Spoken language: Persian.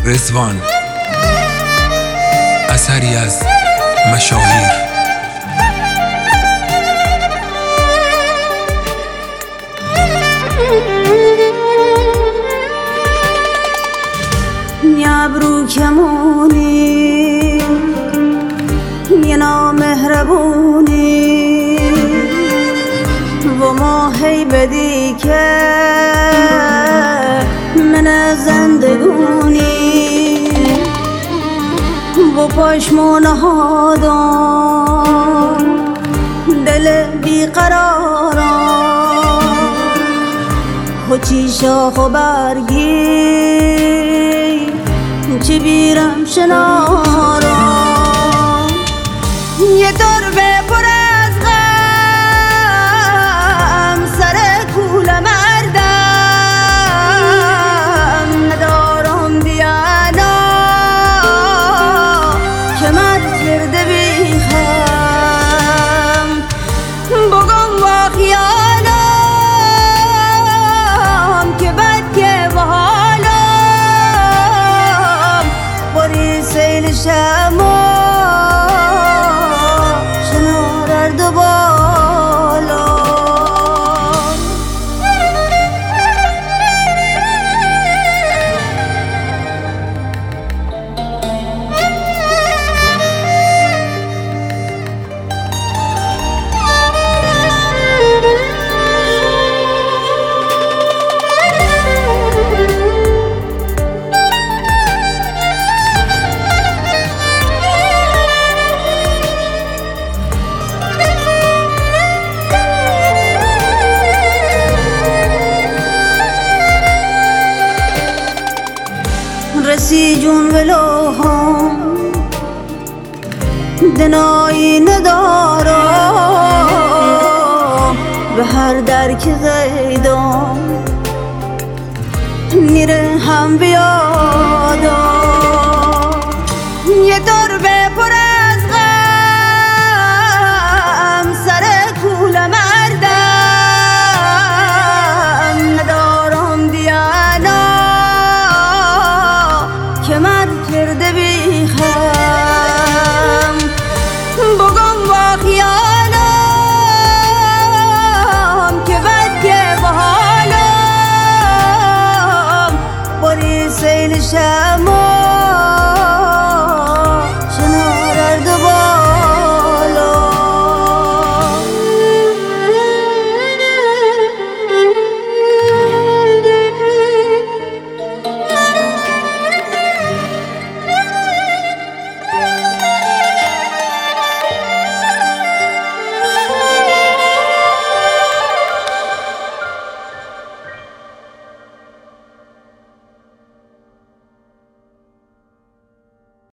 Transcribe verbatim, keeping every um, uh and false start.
رضوان، اثری از مشاهیر. ابرو کمونی یه نامهربونی و ما هی بدی که من زندگونی و پشمو نهادم دل بیقرارم و چی شاخ و برگی چه بیرم شنارم یه تربه پر از غم سر کول مردم ندارم بیانا که من گرده بیخم بگم با خیالم که بد که با سیل شما شنار دو بالا رسی جون ولوهم دنایی ندارم به هر در که زیدم میره هم بیادم یه تربه پر از غم سر کول مردم ندارم بیانا که من کرده بیخم بگم با خیالم که بد که با حالم باری سیل شما